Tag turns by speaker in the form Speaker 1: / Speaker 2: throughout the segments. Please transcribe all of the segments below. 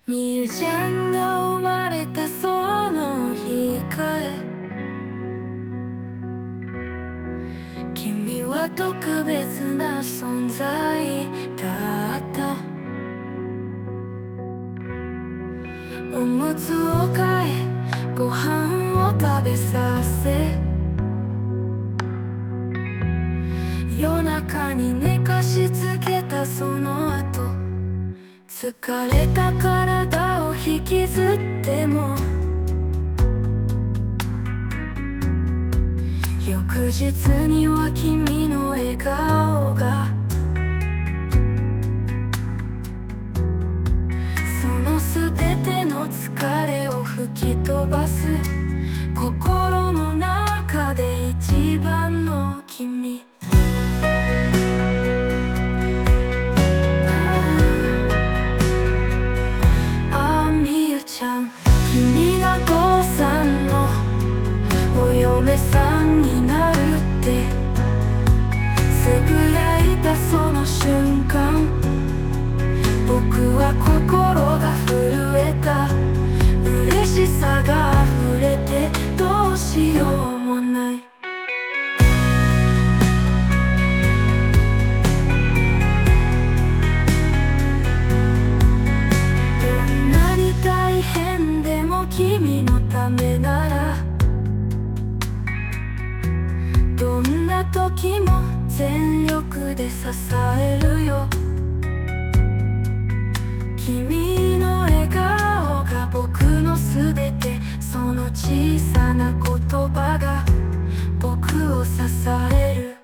Speaker 1: みゆちゃんが生まれたその日から、君は特別な存在だった。おむつを替え、ご飯を食べさせ、夜中に寝かしつけたその後、疲れた体を引きずっても、翌日には君の笑顔が、その全ての疲れを吹き飛ばす。心の中で一番の君。君が父さんのお嫁さんになるってつぶやいたその瞬間、僕は心が震えた。嬉しさが溢れてどうしようもない。君のためならどんな時も全力で支えるよ。君の笑顔が僕のすべて、その小さな言葉が僕を支える。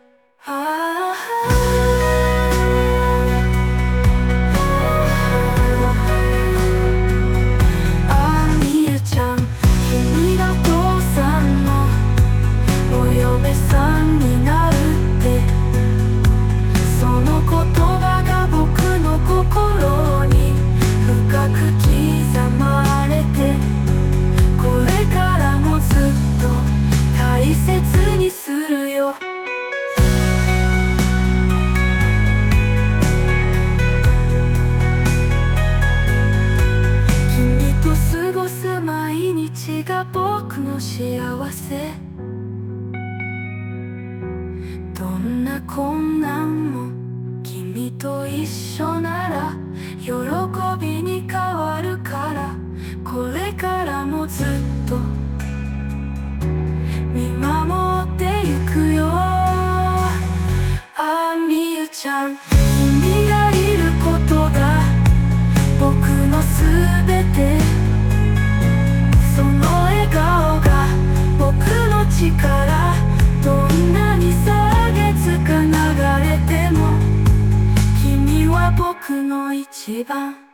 Speaker 1: 僕の幸せ、どんな困難も君と一緒なら喜びに変わるから、これからもずっと見守ってゆくよ。みゆちゃん、君がいることが僕のすべて。その笑顔が僕の力、どんなに歳月が流れても君は僕の一番。